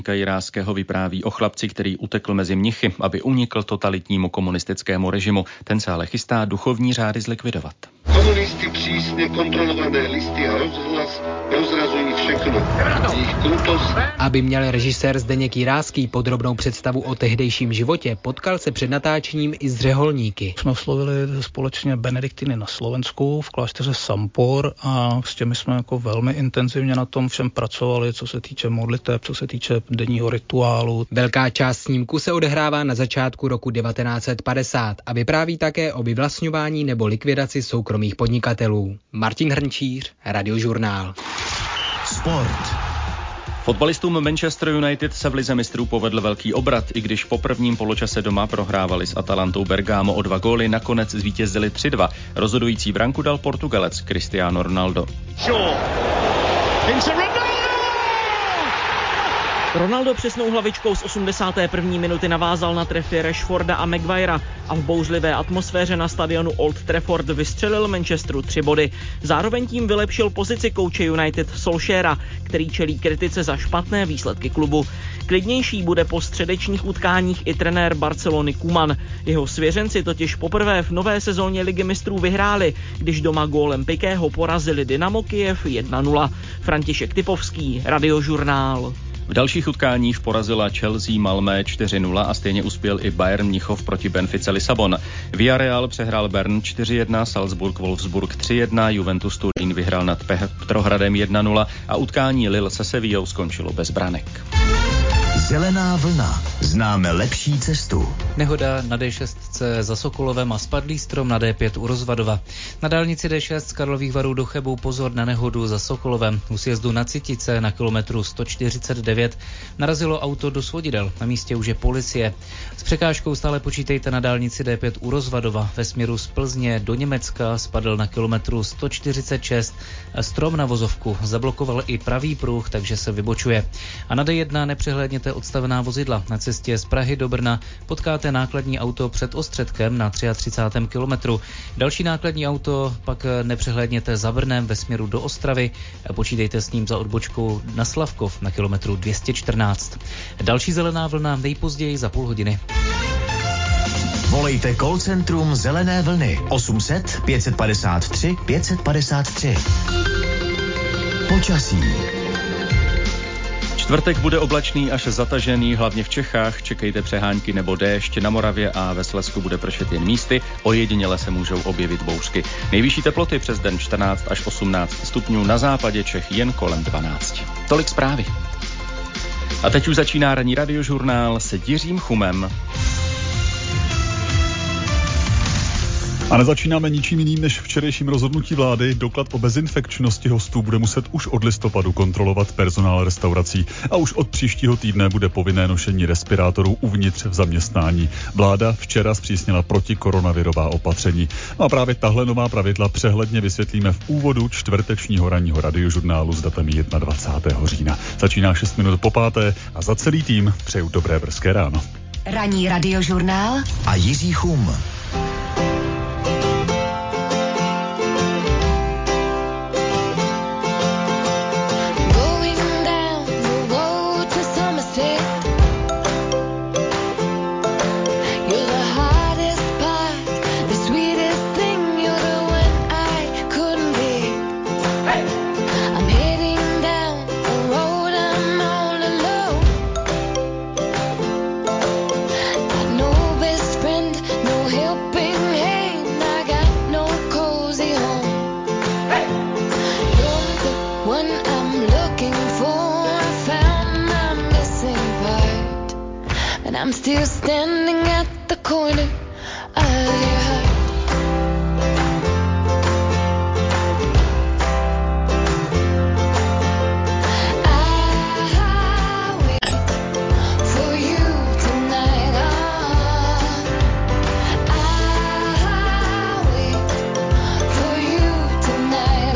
Jiráského vypráví o chlapci, který utekl mezi mnichy, aby unikl totalitnímu komunistickému režimu. Ten se ale chystá duchovní řády zlikvidovat. Komunisti přísně kontrolované listy a rozhlas rozrazují všechno. Jejich krutost. Aby měl režisér Zdeněk Jiráský podrobnou představu o tehdejším životě, potkal se před natáčením i s řeholníky. Jsme oslovili společně benediktiny na Slovensku v klášteře Sampor a s těmi jsme jako velmi intenzivně na tom všem pracovali, co se týče modliteb, co se týče denního rituálu. Velká část snímku se odehrává na začátku roku 1950 a vypráví také o vyvlastňování nebo likvidaci soukromých podnikatelů. Martin Hrnčíř, Radiožurnál. Sport. Fotbalistům Manchester United se v lize mistrů povedl velký obrat, i když po prvním poločase doma prohrávali s Atalantou Bergamo o 2 góly, nakonec zvítězili 3-2. Rozhodující branku dal Portugalec Cristiano Ronaldo. Ronaldo přesnou hlavičkou z 81. minuty navázal na trefy Rashforda a Maguirea a v bouřlivé atmosféře na stadionu Old Trafford vystřelil Manchesteru 3 body. Zároveň tím vylepšil pozici kouče United Solskjaera, který čelí kritice za špatné výsledky klubu. Klidnější bude po středečních utkáních i trenér Barcelony Koeman. Jeho svěřenci totiž poprvé v nové sezóně Ligy mistrů vyhráli, když doma gólem Pikého porazili Dynamo Kyjev 1-0. František Typovský, Radiožurnál. V dalších utkáních porazila Chelsea Malmö 4-0 a stejně uspěl i Bayern Mnichov proti Benfice Lisabon. Villarreal přehrál Bern 4-1, Salzburg Wolfsburg 3-1, Juventus Turín vyhrál nad Petrohradem 1-0 a utkání Lille se Sevillou skončilo bez branek. Zelená vlna. Známe lepší cestu. Nehoda na D6 za Sokolovem a spadlý strom na D5 u Rozvadova. Na dálnici D6 z Karlových Varů do Chebu pozor na nehodu za Sokolovem. U sjezdu na Citice na kilometru 149 narazilo auto do svodidel. Na místě už je policie. S překážkou stále počítejte na dálnici D5 u Rozvadova. Ve směru z Plzně do Německa spadl na kilometru 146. Strom na vozovku zablokoval i pravý pruh, takže se vybočuje. A na D1 nepřehlédněte odstavená vozidla. Na cestě z Prahy do Brna potkáte nákladní auto před Ostředkem na 33. kilometru. Další nákladní auto pak nepřehlédněte za Brnem ve směru do Ostravy. Počítejte s ním za odbočkou na Slavkov na kilometru 214. Další zelená vlna nejpozději za půl hodiny. Volejte call centrum Zelené vlny 800 553 553. Počasí. Čtvrtek bude oblačný až zatažený, hlavně v Čechách. Čekejte přehánky nebo déšť. Na Moravě a ve Slezsku bude pršet jen místy. Ojediněle se můžou objevit bouřky. Nejvyšší teploty přes den 14 až 18 stupňů, na západě Čech jen kolem 12. Tolik zprávy. A teď už začíná ranní Radiožurnál s Jiřím Chumem. A nezačínáme ničím jiným než včerejším rozhodnutí vlády. Doklad o bezinfekčnosti hostů bude muset už od listopadu kontrolovat personál restaurací a už od příštího týdne bude povinné nošení respirátorů uvnitř v zaměstnání. Vláda včera zpřísnila protikoronavirová opatření. No a právě tahle nová pravidla přehledně vysvětlíme v úvodu čtvrtečního ranního Radiožurnálu s datem 21. října. Začíná 6 minut po 5. a za celý tým přeju dobré brzké ráno. Ranní Radiožurnál a Jiří Chum. I'm still standing at the corner of your heart. I wait for you tonight. I wait for you tonight.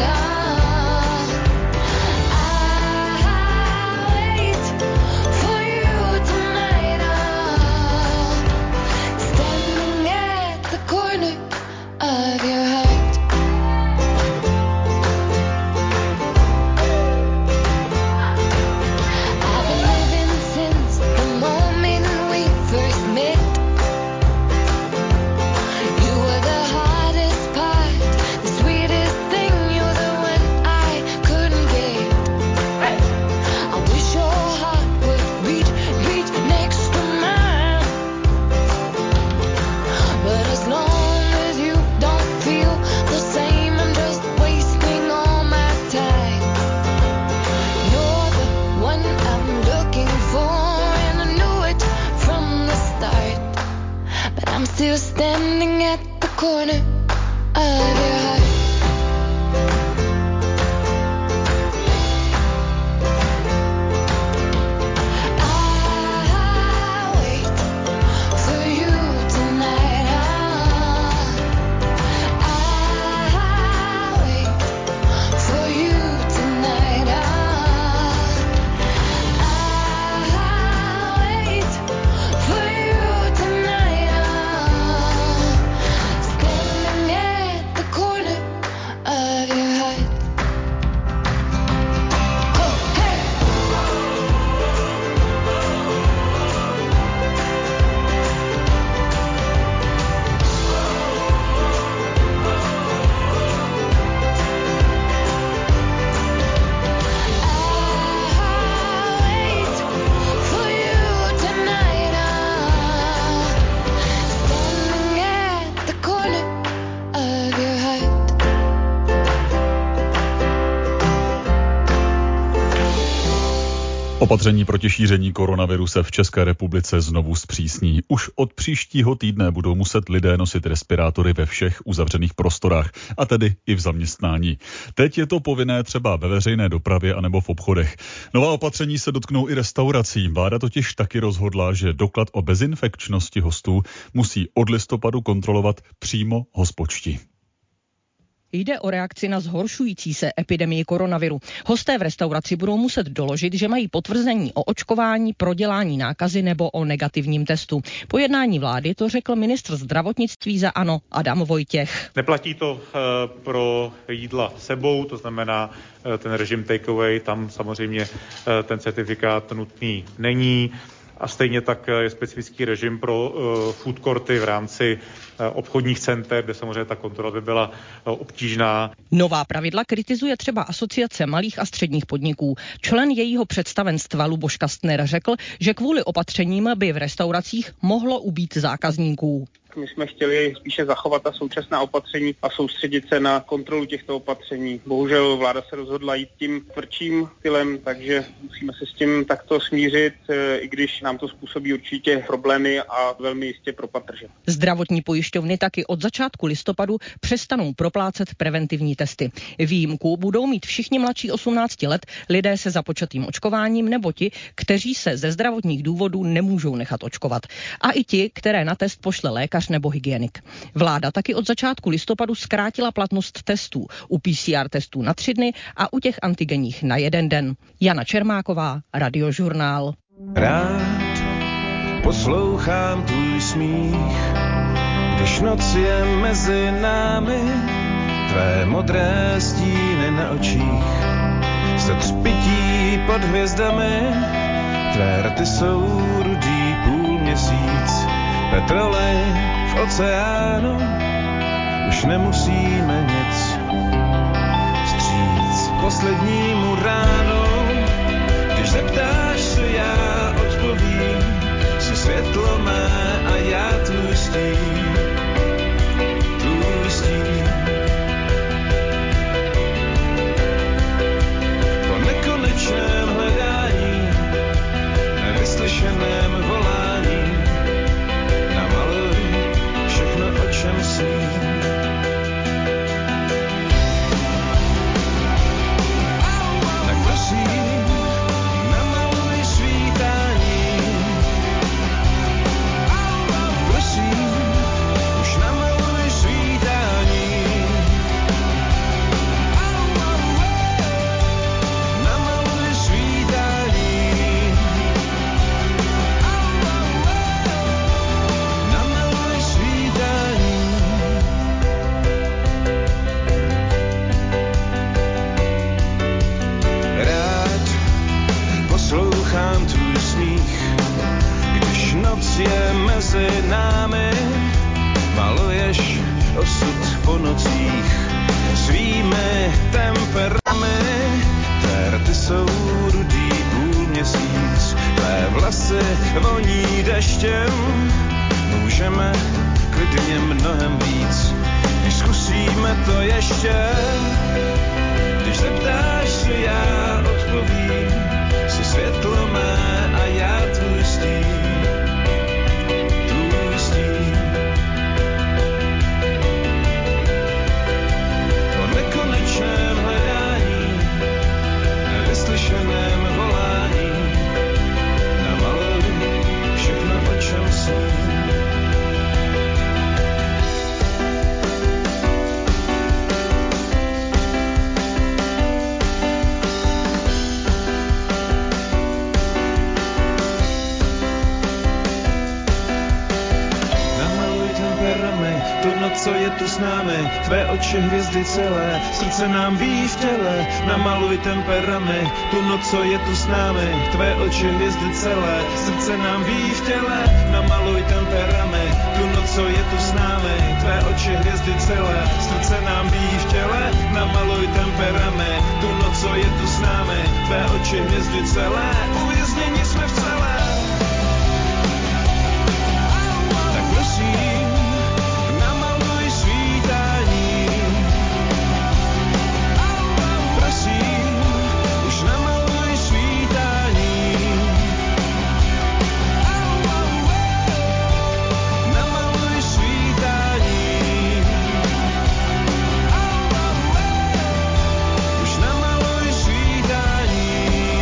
I wait for you tonight. Standing at the corner just standing at the corner of your heart. Opatření proti šíření koronaviru se v České republice znovu zpřísní. Už od příštího týdne budou muset lidé nosit respirátory ve všech uzavřených prostorách, a tedy i v zaměstnání. Teď je to povinné třeba ve veřejné dopravě anebo v obchodech. Nová opatření se dotknou i restaurací. Vláda totiž taky rozhodla, že doklad o bezinfekčnosti hostů musí od listopadu kontrolovat přímo hospodští. Jde o reakci na zhoršující se epidemii koronaviru. Hosté v restauraci budou muset doložit, že mají potvrzení o očkování, prodělání nákazy nebo o negativním testu. Po jednání vlády to řekl ministr zdravotnictví za ANO Adam Vojtěch. Neplatí to pro jídla sebou, to znamená ten režim takeaway, tam samozřejmě ten certifikát nutný není. A stejně tak je specifický režim pro food courty v rámci obchodních center, kde samozřejmě ta kontrola by byla obtížná. Nová pravidla kritizuje třeba Asociace malých a středních podniků. Člen jejího představenstva Luboš Kastner řekl, že kvůli opatřením by v restauracích mohlo ubýt zákazníků. My jsme chtěli spíše zachovat ta současná opatření a soustředit se na kontrolu těchto opatření. Bohužel vláda se rozhodla jít tím tvrdším stylem, takže musíme se s tím takto smířit, i když nám to způsobí určitě problémy a velmi jistě propad tržeb. Zdravotní pojišťovny taky od začátku listopadu přestanou proplácet preventivní testy. Výjimku budou mít všichni mladší 18 let, lidé se započatým očkováním nebo ti, kteří se ze zdravotních důvodů nemůžou nechat očkovat. A i ti, které na test pošle lékař nebo hygienik. Vláda taky od začátku listopadu zkrátila platnost testů. U PCR testů na 3 dny a u těch antigenních na 1 den. Jana Čermáková, Radiožurnál. Rád poslouchám tvůj smích, když noc je mezi námi, tvé modré stíny na očích, se třpití pod hvězdami, tvé rty jsou rudý půlměsíc, petrolej v oceánu, už nemusíme nic vstříc poslednímu ránu. Když zeptáš se, já odpovím, jsi světlo mé a já tvůj stín. Po nekonečném hledání, nevyslyšeném volání, namaluj všechno, o čem sním. Tak prosím, namaluj svítání. Prosím, už namaluj svítání. Namaluj svítání. Namaluj svítání. Rád poslouchám tvůj smích, když noc je mezi námi, maluješ osud po nocích svými temperami. Tvé rty jsou rudý půlměsíc, tvé vlasy voní deštěm. Můžeme klidně mnohem víc, když zkusíme to ještě. Když se ptáš se, já odpovím, jsi světlo mé a já tvůj stín. Tvůj stín. tu noc, co je tu s námi, tvé oči hvězdy celé, srdce nám bíjí v těle, namaluj temperament, tu noc, co je tu s námi, tvé oči hvězdy celé, srdce nám bíjí v těle, namaluj temperament, tu noc, co je tu s námi, tvé oči hvězdy celé, srdce nám bíjí v těle, namaluj temperament, tu noc, co je tu s námi, tvé oči hvězdy celé, uvězněni jsme v celé. Tak prosím, namaluj svítání. Prosím, už namaluj svítání. Namaluj svítání. Už namaluj svítání.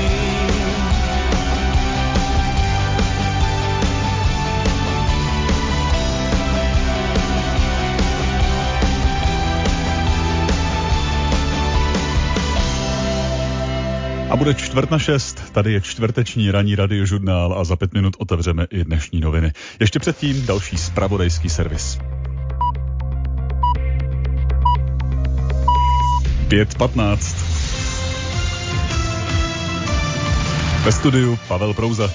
A bude 5:45, tady je čtvrteční ranní radiožurnál a za 5 minut otevřeme i dnešní noviny. Ještě předtím další zpravodajský servis. 5:15. Ve studiu Pavel Prouza.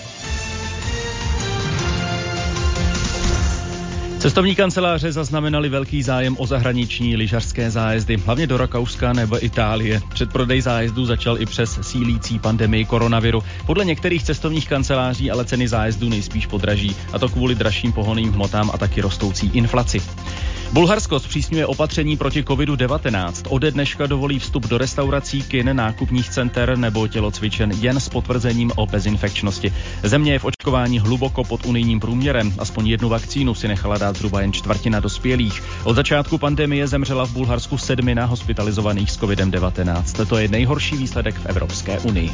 Cestovní kanceláře zaznamenali velký zájem o zahraniční lyžařské zájezdy, hlavně do Rakouska nebo Itálie. Předprodej zájezdů začal i přes sílící pandemii koronaviru. Podle některých cestovních kanceláří ale ceny zájezdů nejspíš podraží, a to kvůli dražším pohonným hmotám a taky rostoucí inflaci. Bulharsko zpřísňuje opatření proti COVID-19. Ode dneška dovolí vstup do restaurací, kin, nákupních center nebo tělocvičen jen s potvrzením o bezinfekčnosti. Země je v očkování hluboko pod unijním průměrem. Aspoň jednu vakcínu si nechala dát zhruba jen čtvrtina dospělých. Od začátku pandemie zemřela v Bulharsku 7 hospitalizovaných s COVID-19. To je nejhorší výsledek v Evropské unii.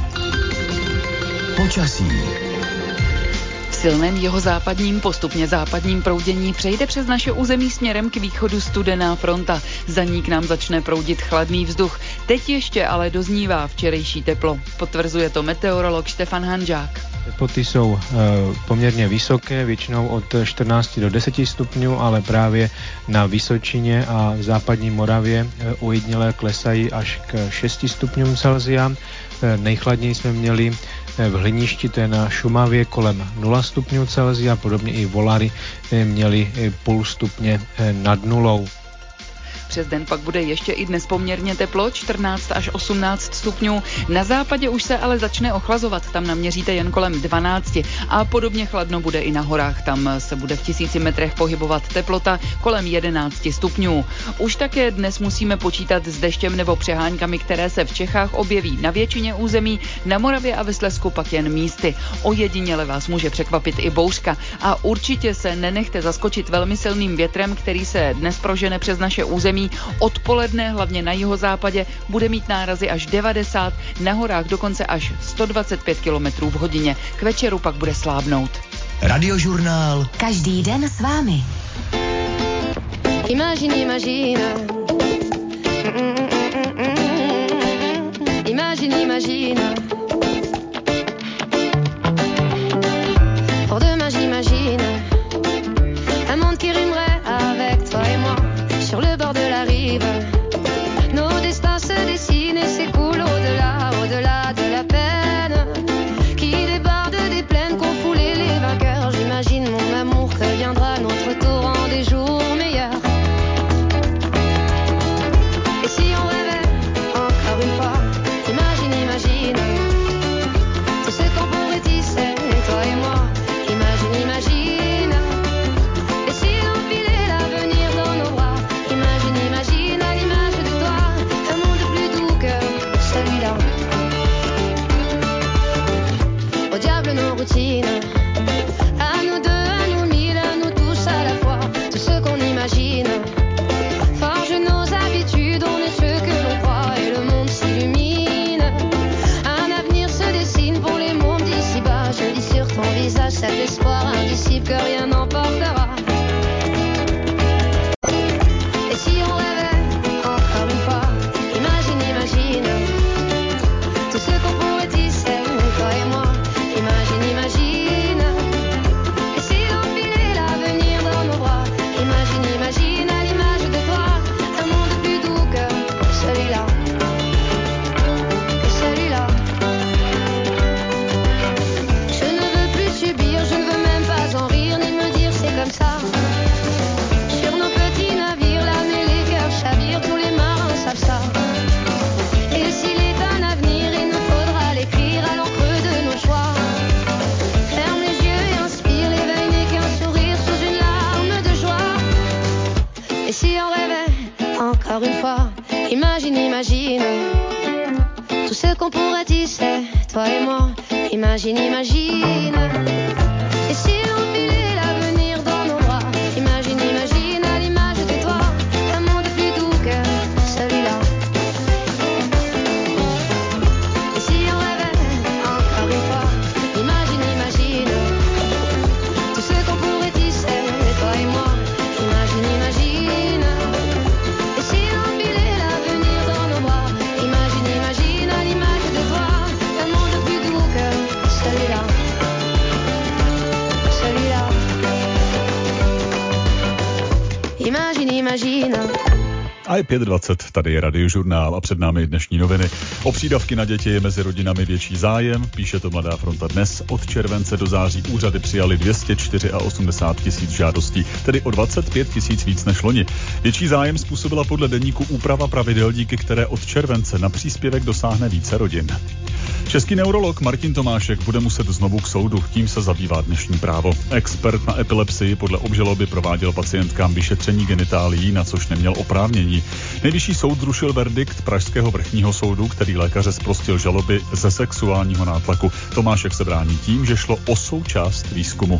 Počasí. V silném jihozápadním, postupně západním proudění přejde přes naše území směrem k východu studená fronta. Za ní k nám začne proudit chladný vzduch. Teď ještě ale doznívá včerejší teplo. Potvrzuje to meteorolog Štefan Hanžák. Teploty jsou poměrně vysoké, většinou od 14 do 10 stupňů, ale právě na Vysočině a v západní Moravě ujediněle klesají až k 6 stupňům Celsia. Nejchladněji jsme měli v Hliništi, to je na Šumavě, kolem 0 stupňů Celsia, podobně i Volary měli půl stupně nad nulou. Přes den pak bude ještě i dnes poměrně teplo, 14 až 18 stupňů. Na západě už se ale začne ochlazovat, tam naměříte jen kolem 12 a podobně chladno bude i na horách, tam se bude v 1000 metrech pohybovat teplota kolem 11 stupňů. Už také dnes musíme počítat s deštěm nebo přeháňkami, které se v Čechách objeví na většině území, na Moravě a ve Slezsku pak jen místy. Ojediněle vás může překvapit i bouřka a určitě se nenechte zaskočit velmi silným větrem, který se dnes prožene přes naše území. Odpoledne, hlavně na jihozápadě, bude mít nárazy až 90, na horách dokonce až 125 km v hodině. K večeru pak bude slábnout. Radiožurnál. Každý den s vámi. Imagine, imagine. Imagine, imagine. Pour demain j'imagine un monde qui rimerait avec toi et moi sur le bord de la rive. Nos destins se dessinent et s'écoulent au-delà, au-delà de la peine qui débarde des plaines qu'ont foulé les vainqueurs. J'imagine mon amour que viendra notre torrent des jours meilleurs. Et si on rêvait encore une fois, imagine, imagine tout ce qu'on pourrait tisser, toi et moi. Imagine, imagine. Et si on filait l'avenir dans nos bras, imagine, imagine à l'image de toi, un monde plus doux que celui-là. Au diable nos routines, à nous deux, à nous mille, à nous tous à la fois, tout ce qu'on imagine. Forge nos habitudes, on est ce que l'on croit et le monde s'illumine. Un avenir se dessine pour les mondes d'ici-bas. Je lis sur ton visage cet espoir indicible que rien n'emportera. Et si on rêvait encore une fois, imagine, imagine tout ce qu'on pourrait tisser, toi et moi. Imagine, imagine. qu'on pourrait tisser, toi et moi. Imagine, imagine. Et si on filait l'avenir dans nos bras, imagine, imagine à l'image de toi, un monde plus doux que celui-là. Et si on rêvait encore une fois, imagine, imagine. Tout ce qu'on pourrait tisser, toi et moi. Imagine, imagine. Et si on filait l'avenir dans nos bras, imagine, imagine à l'image de toi, un monde plus doux que celui-là. Celui-là. Imagine, imagine. A je 5:20, tady je Radiožurnál a před námi dnešní noviny. O přídavky na děti je mezi rodinami větší zájem, píše to Mladá fronta dnes. Od července do září úřady přijali 284 000 žádostí, tedy o 25 000 víc než loni. Větší zájem způsobila podle deníku úprava pravidel, díky které od července na příspěvek dosáhne více rodin. Český neurolog Martin Tomášek bude muset znovu k soudu, tím se zabývá dnešní právo. Expert na epilepsii podle obžaloby prováděl pacientkám vyšetření genitálií, na což neměl oprávnění. Nejvyšší soud zrušil verdikt Pražského vrchního soudu, který lékaře zprostil žaloby ze sexuálního nátlaku. Tomášek se brání tím, že šlo o součást výzkumu.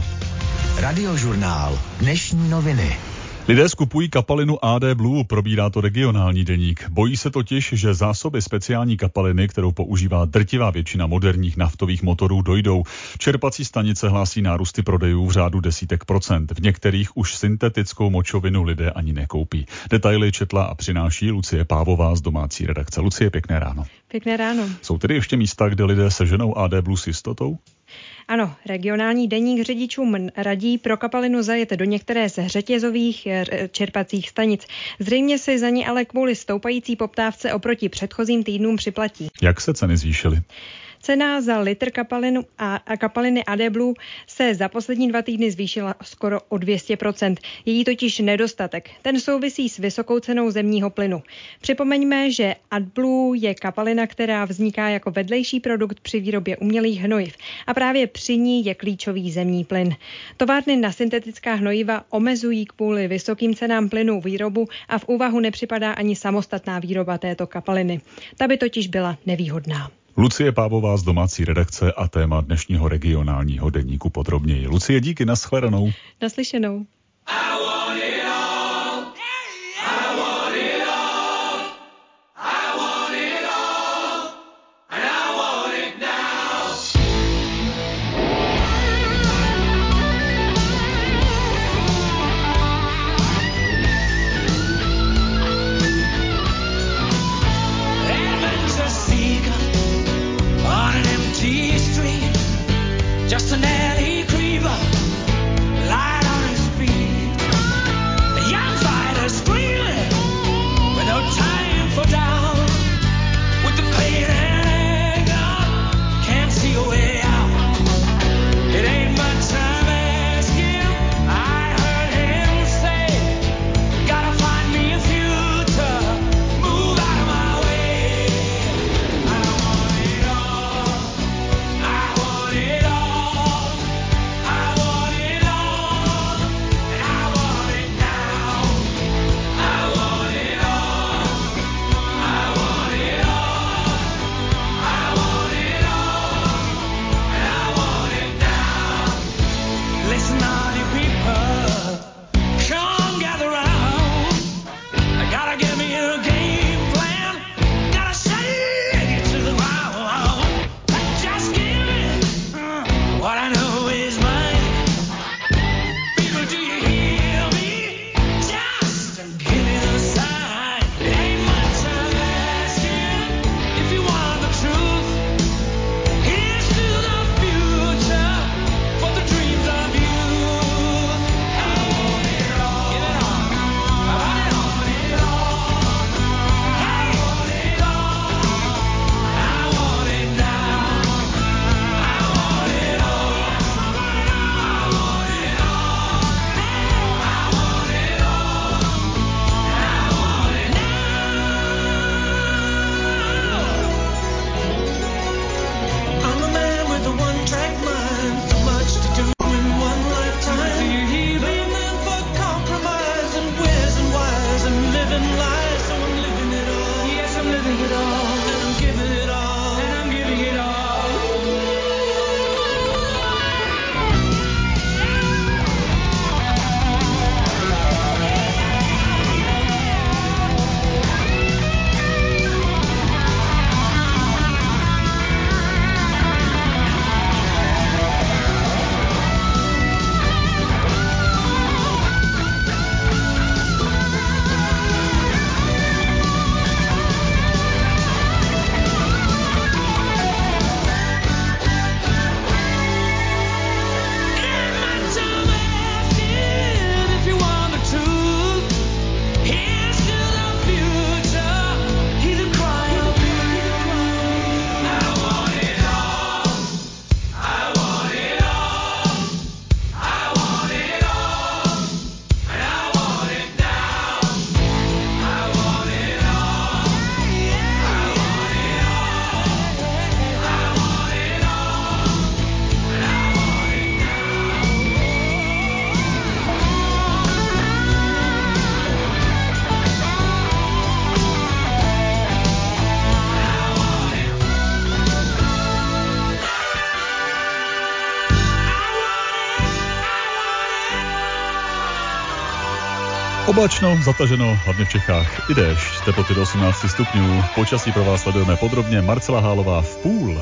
Radiožurnál. Dnešní noviny. Lidé skupují kapalinu AD Blue, probírá to regionální deník. Bojí se totiž, že zásoby speciální kapaliny, kterou používá drtivá většina moderních naftových motorů, dojdou. Čerpací stanice hlásí nárůsty prodejů v řádu desítek procent. V některých už syntetickou močovinu lidé ani nekoupí. Detaily četla a přináší Lucie Pávová z domácí redakce. Lucie, pěkné ráno. Pěkné ráno. Jsou tedy ještě místa, kde lidé seženou AD Blue s jistotou? Ano, regionální deník řidičům radí pro kapalinu zajet do některé z řetězových čerpacích stanic. Zřejmě si za ní ale kvůli stoupající poptávce oproti předchozím týdnům připlatí. Jak se ceny zvýšily? Cena za litr kapaliny AD Blue se za poslední 2 týdny zvýšila skoro o 200%. Je jí totiž nedostatek. Ten souvisí s vysokou cenou zemního plynu. Připomeňme, že AdBlue je kapalina, která vzniká jako vedlejší produkt při výrobě umělých hnojiv. A právě při ní je klíčový zemní plyn. Továrny na syntetická hnojiva omezují kvůli vysokým cenám plynu výrobu a v úvahu nepřipadá ani samostatná výroba této kapaliny. Ta by totiž byla nevýhodná. Lucie Pávová z domácí redakce a téma dnešního regionálního deníku podrobněji. Lucie, díky, nashledanou. Naslyšenou. Just an alley creeper, light on his feet. Oblačno, zataženo, hlavně v Čechách i déšť, teploty do 18 stupňů. Počasí pro vás sledujeme podrobně. Marcela Hálová v půl.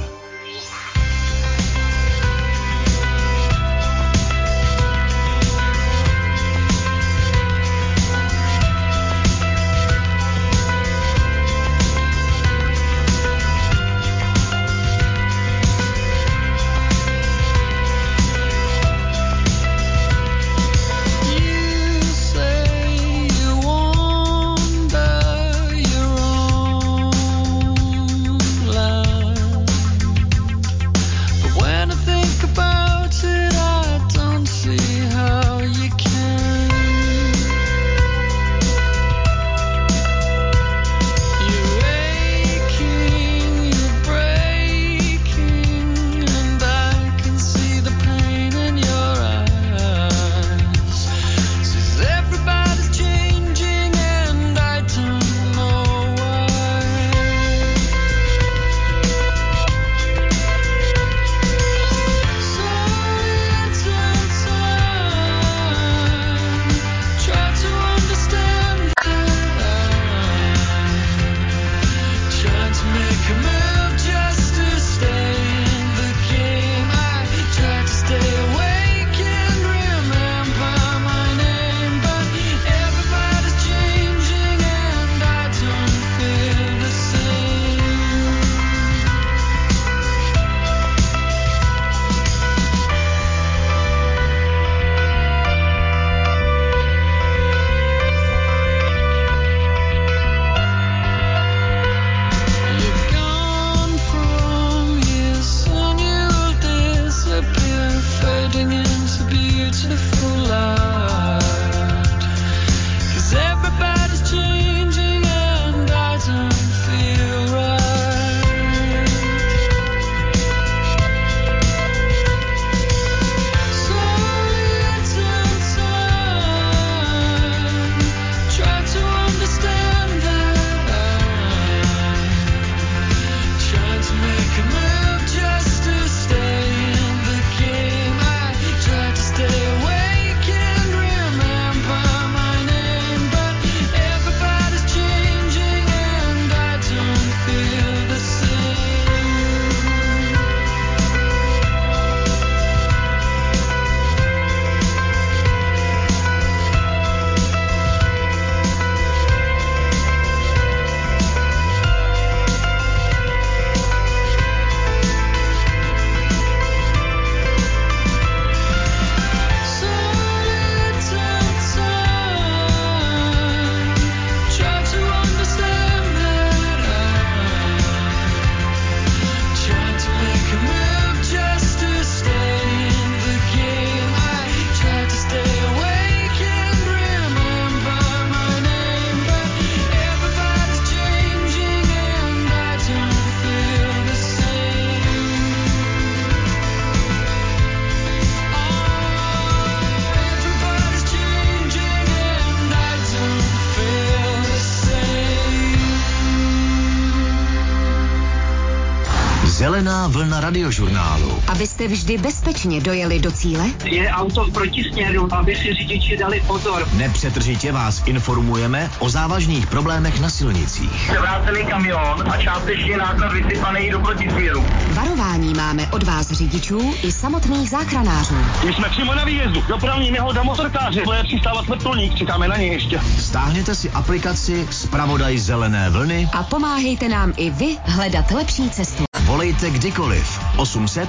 Zelená vlna radiožurnálu. Abyste vždy bezpečně dojeli do cíle? Je auto v protisměru, aby si řidiči dali pozor. Nepřetržitě vás informujeme o závažných problémech na silnicích. Převrácený kamion a částečně náklad vysypaný do protisměru. Varování máme od vás řidičů i samotných záchranářů. My jsme přímo na výjezdu. Dopravní nehoda motorkáře. To je přistávat vrtulník, čekáme na něj ještě. Stáhněte si aplikaci Zpravodaj Zelené vlny a pomáhejte nám i vy hledat lepší cestu. Volejte kdykoliv. 800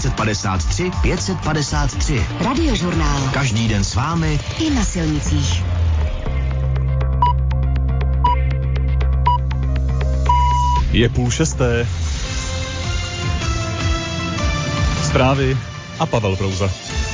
553 553. Radiožurnál. Každý den s vámi i na silnicích. Je 5:30. Zprávy a Pavel Brouza.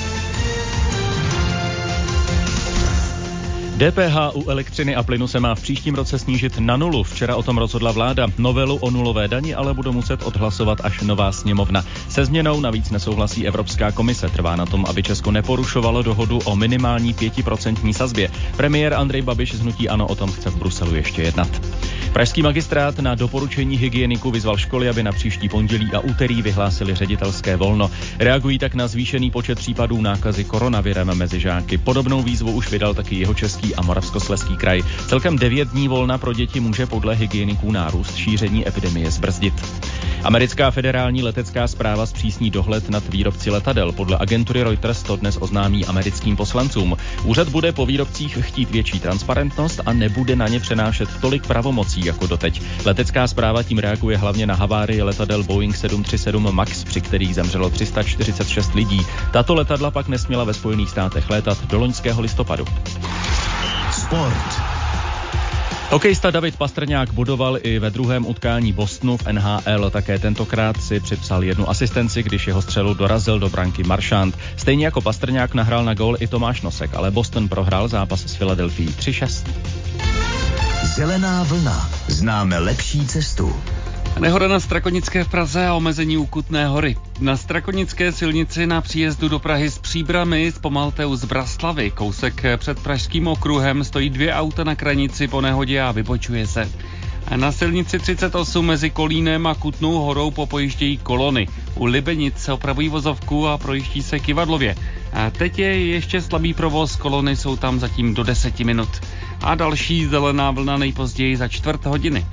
DPH u elektřiny a plynu se má v příštím roce snížit na 0. Včera o tom rozhodla vláda. Novelu o nulové dani ale bude muset odhlasovat až nová sněmovna. Se změnou navíc nesouhlasí Evropská komise. Trvá na tom, aby Česko neporušovalo dohodu o minimální 5% sazbě. Premiér Andrej Babiš z hnutí ANO o tom chce v Bruselu ještě jednat. Pražský magistrát na doporučení hygieniků vyzval školy, aby na příští pondělí a úterý vyhlásili ředitelské volno. Reagují tak na zvýšený počet případů nákazy koronavirem mezi žáky. Podobnou výzvu už vydal taky Jihočeský a Moravskoslezský kraj. Celkem 9 dní volna pro děti může podle hygieniků nárůst šíření epidemie zbrzdit. Americká federální letecká správa zpřísní dohled nad výrobci letadel. Podle agentury Reuters to dnes oznámí americkým poslancům. Úřad bude po výrobcích chtít větší transparentnost a nebude na ně přenášet tolik pravomocí jako doteď. Letecká správa tím reaguje hlavně na havárii letadel Boeing 737 MAX, při kterých zemřelo 346 lidí. Tato letadla pak nesměla ve Spojených státech létat do loňského listopadu. Sport. Hokejista David Pastrňák bodoval i ve druhém utkání Bostonu v NHL. Také tentokrát si připsal 1 asistenci, když jeho střelu dorazil do branky Marchand. Stejně jako Pastrňák nahrál na gól i Tomáš Nosek, ale Boston prohrál zápas s Filadelfií 3-6. Zelená vlna. Známe lepší cestu. Nehoda na Strakonické v Praze a omezení u Kutné Hory. Na Strakonické silnici na příjezdu do Prahy z Příbrami zpomalte u Zbraslavy. Kousek před Pražským okruhem stojí 2 auta na kranici po nehodě a vybočuje se. A na silnici 38 mezi Kolínem a Kutnou Horou popojíždějí kolony. U Libenic se opravují vozovku a projíždí se Kyvadlově. A teď je ještě slabý provoz, kolony jsou tam zatím do 10 minut. A další zelená vlna nejpozději za 1/4 hodiny.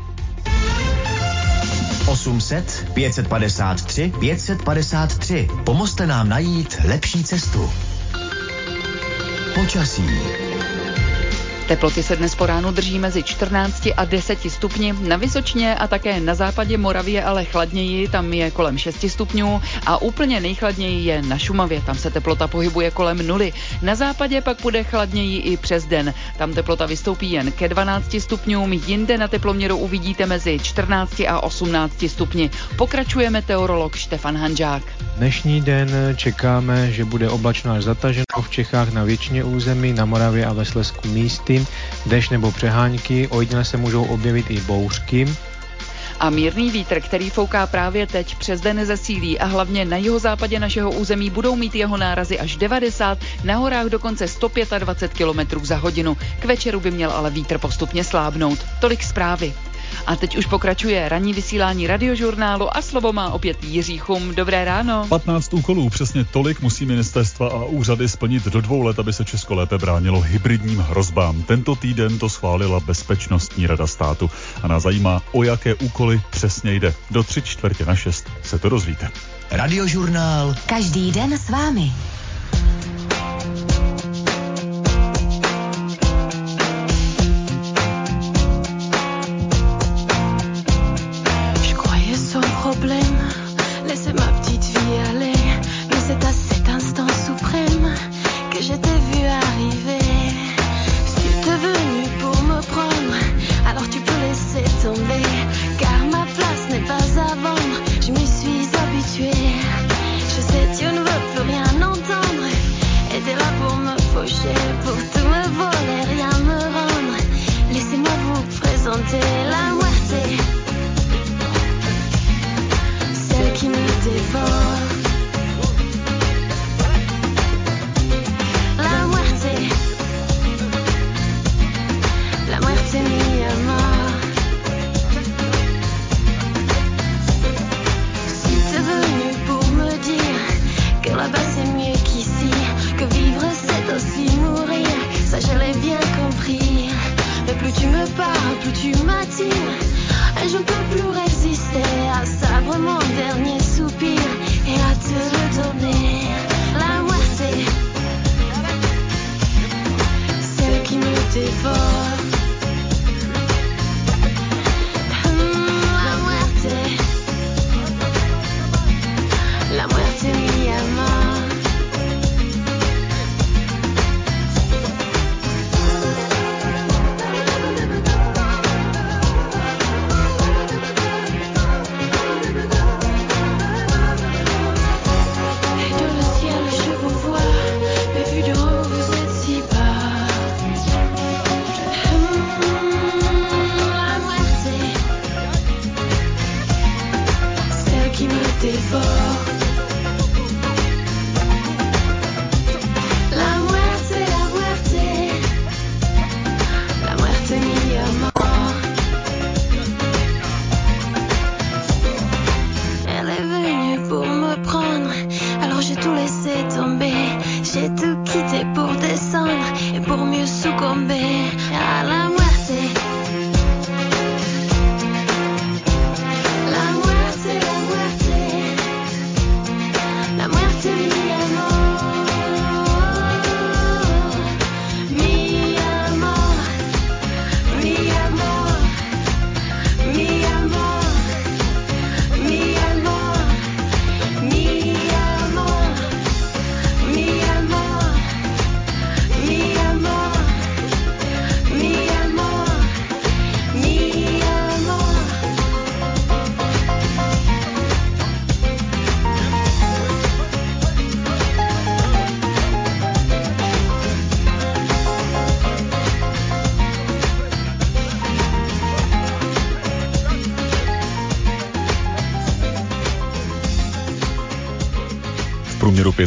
800 553 553. Pomozte nám najít lepší cestu. Počasí. Teploty se dnes po ránu drží mezi 14 a 10 stupni. Na Vysočině a také na západě Moravie, ale chladněji, tam je kolem 6 stupňů a úplně nejchladněji je na Šumavě, tam se teplota pohybuje kolem 0. Na západě pak bude chladněji i přes den. Tam teplota vystoupí jen ke 12 stupňům, jinde na teploměru uvidíte mezi 14 a 18 stupni. Pokračuje meteorolog Štefan Hanžák. Dnešní den čekáme, že bude oblačno až zataženo v Čechách na většině území, na Moravě a ve Slezsku místy. Déšť nebo přehánky, ojediněle se můžou objevit i bouřky. A mírný vítr, který fouká právě teď, přes den zesílí a hlavně na jihozápadě našeho území budou mít jeho nárazy až 90, na horách dokonce 125 km za hodinu. K večeru by měl ale vítr postupně slábnout. Tolik zprávy. A teď už pokračuje ranní vysílání Radiožurnálu a slovo má opět Jiří Chum. Dobré ráno. 15 úkolů, přesně tolik musí ministerstva a úřady splnit do 2 let, aby se Česko lépe bránilo hybridním hrozbám. Tento týden to schválila Bezpečnostní rada státu a nás zajímá, o jaké úkoly přesně jde. Do 5:45 se to dozvíte. Radiožurnál. Každý den s vámi. Laissez ma petite vie aller, mais c'est à cet instant suprême que je t'ai vu arriver. Si t'es venu pour me prendre, alors tu peux laisser tomber, car ma place n'est pas à vendre, je m'y suis habituée. Je sais tu ne veux plus rien entendre.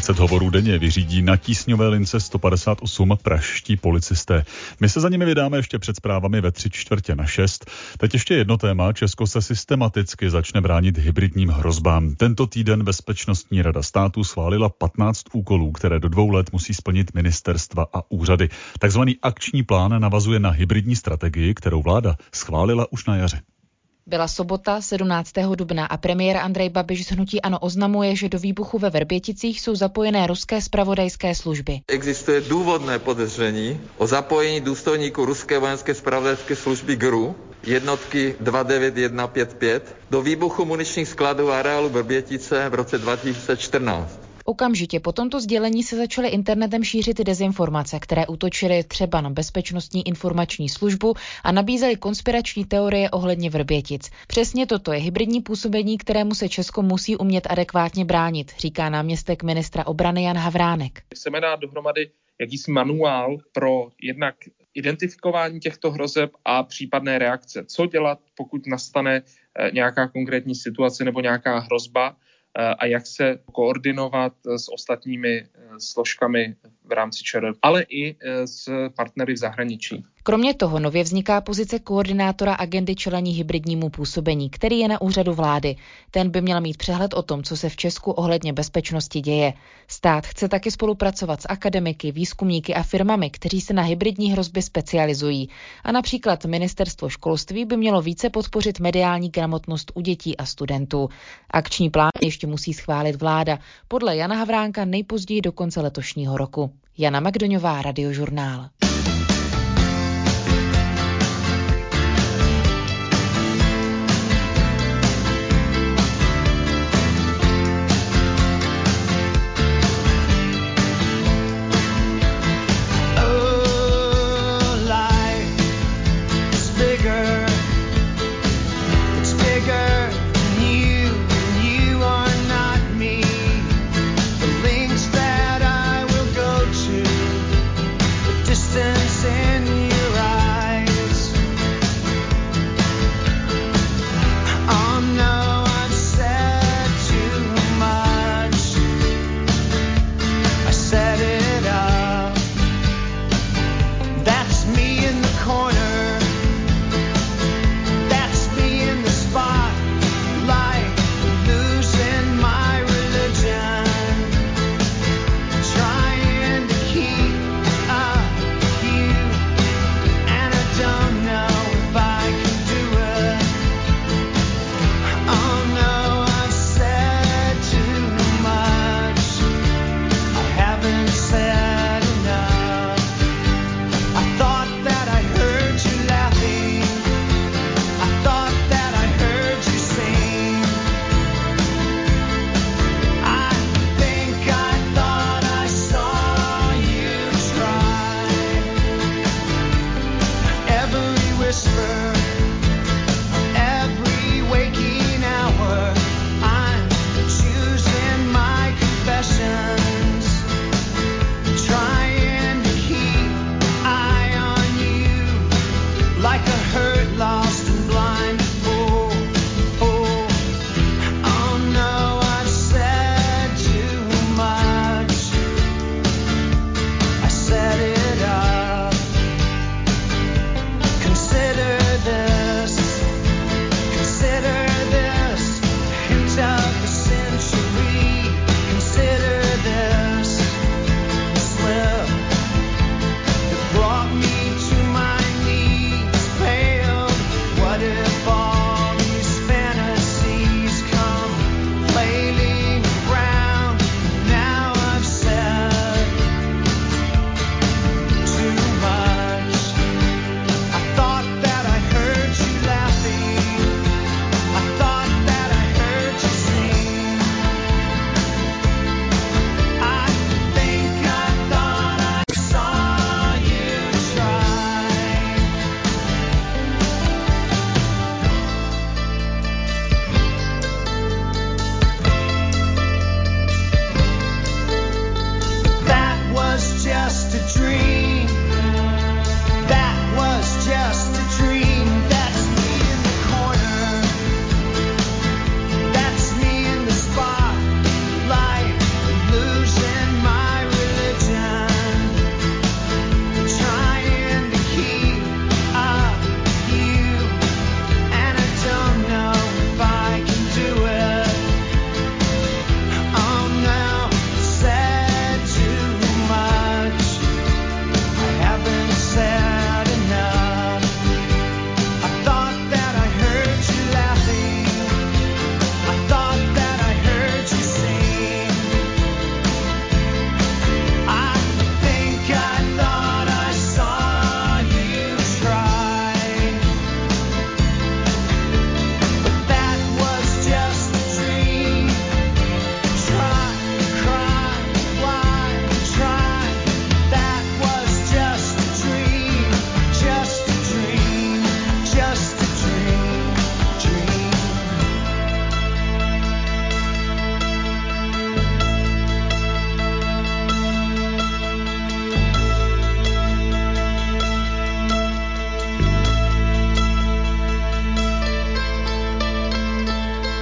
500 hovorů denně vyřídí na tísňové lince 158 pražští policisté. My se za nimi vydáme ještě před zprávami ve 5:45. Teď ještě jedno téma. Česko se systematicky začne bránit hybridním hrozbám. Tento týden Bezpečnostní rada státu schválila 15 úkolů, které do 2 let musí splnit ministerstva a úřady. Takzvaný akční plán navazuje na hybridní strategii, kterou vláda schválila už na jaře. Byla sobota 17. dubna a premiér Andrej Babiš z hnutí ANO oznamuje, že do výbuchu ve Vrběticích jsou zapojené ruské zpravodajské služby. Existuje důvodné podezření o zapojení důstojníků ruské vojenské zpravodajské služby GRU jednotky 29155 do výbuchu muničních skladů a areálu Vrbětice v roce 2014. Okamžitě po tomto sdělení se začaly internetem šířit i dezinformace, které útočily třeba na Bezpečnostní informační službu a nabízely konspirační teorie ohledně Vrbětic. Přesně toto je hybridní působení, kterému se Česko musí umět adekvátně bránit, říká náměstek ministra obrany Jan Havránek. Chceme dát dohromady jakýsi manuál pro jednak identifikování těchto hrozeb a případné reakce. Co dělat, pokud nastane nějaká konkrétní situace nebo nějaká hrozba, a jak se koordinovat s ostatními složkami v rámci ČR, ale i s partnery v zahraničí. Kromě toho nově vzniká pozice koordinátora agendy čelení hybridnímu působení, který je na úřadu vlády. Ten by měl mít přehled o tom, co se v Česku ohledně bezpečnosti děje. Stát chce taky spolupracovat s akademiky, výzkumníky a firmami, kteří se na hybridní hrozby specializují. A například Ministerstvo školství by mělo více podpořit mediální gramotnost u dětí a studentů. Akční plán ještě musí schválit vláda, podle Jana Havránka nejpozději do konce letošního roku. Jana Magdoňová, Radiožurnál. Distance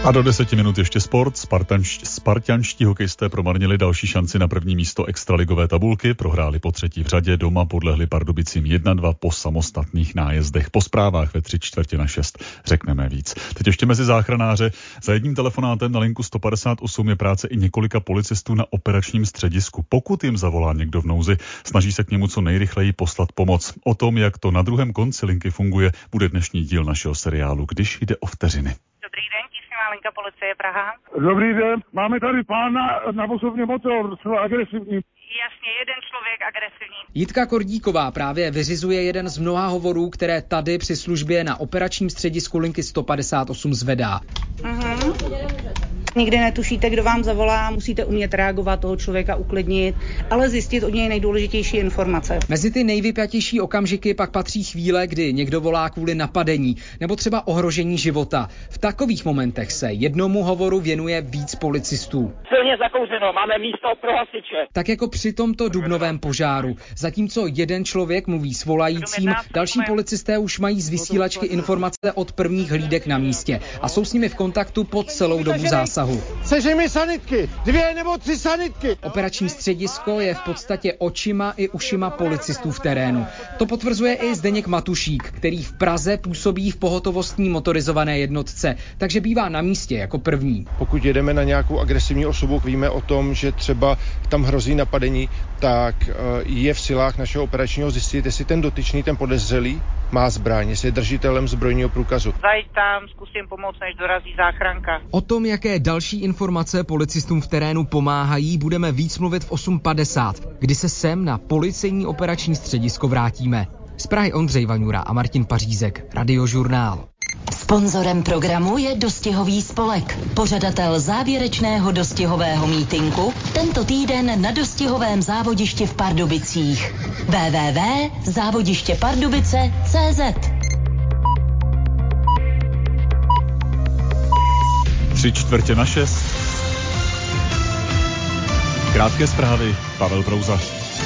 A do 10 minut ještě sport. Spartanští hokejisté promarnili další šanci na první místo extraligové tabulky. Prohráli po třetí v řadě, doma podlehli Pardubicím 1-2 po samostatných nájezdech. Po zprávách ve 5:45 řekneme víc. Teď ještě mezi záchranáře. Za jedním telefonátem na linku 158 je práce i několika policistů na operačním středisku. Pokud jim zavolá někdo v nouzi, snaží se k němu co nejrychleji poslat pomoc. O tom, jak to na druhém konci linky funguje, bude dnešní díl našeho seriálu Když jde o vteřiny. Dobrý den, Tisková linka policie Praha. Dobrý den, máme tady pána na vozovně motor, agresivní. Jasně, jeden člověk agresivní. Jitka Kordíková právě vyřizuje jeden z mnoha hovorů, které tady při službě na operačním středisku linky 158 zvedá. Nikdy netušíte, kdo vám zavolá, musíte umět reagovat, toho člověka uklidnit, ale zjistit od něj nejdůležitější informace. Mezi ty nejvypjatější okamžiky pak patří chvíle, kdy někdo volá kvůli napadení nebo třeba ohrožení života. V takových momentech se jednomu hovoru věnuje víc policistů. Silně zakouřeno, máme místo pro hasiče. Tak jako při tomto dubnovém požáru. Zatímco jeden člověk mluví s volajícím, další policisté už mají z vysílačky informace od prvních hlídek na místě a jsou s nimi v kontaktu po celou dobu zásahu. Sežej mi sanitky, 2 nebo 3 sanitky. Operační středisko je v podstatě očima i ušima policistů v terénu. To potvrzuje i Zdeněk Matušík, který v Praze působí v pohotovostní motorizované jednotce, takže bývá na místě jako první. Pokud jedeme na nějakou agresivní osobu, víme o tom, že třeba tam hrozí napadení, tak je v silách našeho operačního zjistit, jestli ten dotyčný, ten podezřelý, má zbraň, jestli je držitelem zbrojního průkazu. Zajď tam, zkusím pomoct, než dorazí záchranka. O tom, jaké další informace policistům v terénu pomáhají, budeme víc mluvit v 8:50, kdy se sem na policejní operační středisko vrátíme. Z Prahy Ondřej Vaňura a Martin Pařízek, Radiožurnál. Sponzorem programu je Dostihový spolek, pořadatel závěrečného dostihového mítinku tento týden na dostihovém závodišti v Pardubicích. www.závodištěpardubice.cz 5:45. Krátké zprávy, Pavel Prouza.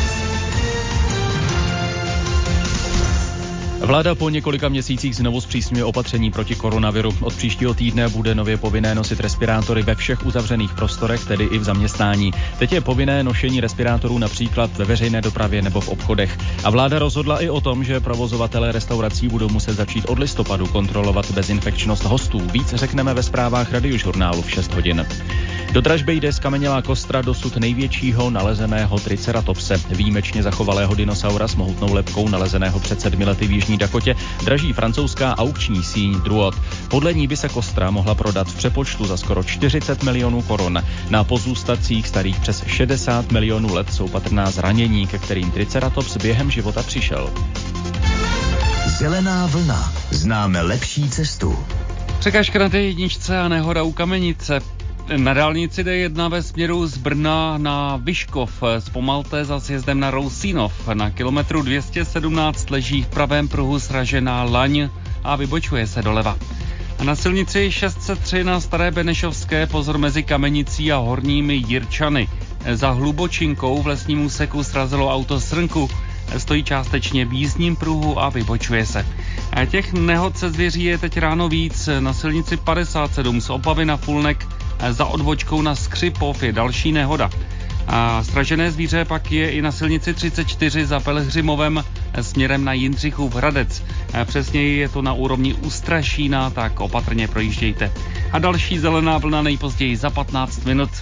Vláda po několika měsících znovu zpřísňuje opatření proti koronaviru. Od příštího týdne bude nově povinné nosit respirátory ve všech uzavřených prostorech, tedy i v zaměstnání. Teď je povinné nošení respirátorů například ve veřejné dopravě nebo v obchodech. A vláda rozhodla i o tom, že provozovatelé restaurací budou muset začít od listopadu kontrolovat bezinfekčnost hostů. Víc řekneme ve zprávách Radiožurnálu v 6 hodin. Do dražby jde zkamenělá kostra dosud největšího nalezeného triceratopse. Výjimečně zachovalého dinosaura s mohutnou lebkou nalezeného před 7 lety v Jižní Dakotě draží francouzská aukční síň Drouot. Podle ní by se kostra mohla prodat v přepočtu za skoro 40 milionů korun. Na pozůstatcích starých přes 60 milionů let jsou patrná zranění, ke kterým triceratops během života přišel. Zelená vlna. Známe lepší cestu. Překážka na D1 a nehoda u Kamenice. Na dálnici D1 ve směru z Brna na Vyškov zpomalte za sjezdem na Rousínov. Na kilometru 217 leží v pravém pruhu sražená laň a vybočuje se doleva. A na silnici 603 na Staré Benešovské pozor mezi Kamenicí a Horními Jirčany. Za Hlubočinkou v lesním úseku srazilo auto srnku. Stojí částečně v jízdním pruhu a vybočuje se. A těch nehod se zvěří je teď ráno víc. Na silnici 57 z Opavy na Fulnek za odbočkou na Skřipov je další nehoda. A sražené zvíře pak je i na silnici 34 za Pelhřimovem směrem na Jindřichův Hradec. Přesněji je to na úrovni Ústrašína, tak opatrně projíždějte. A další zelená vlna nejpozději za 15 minut.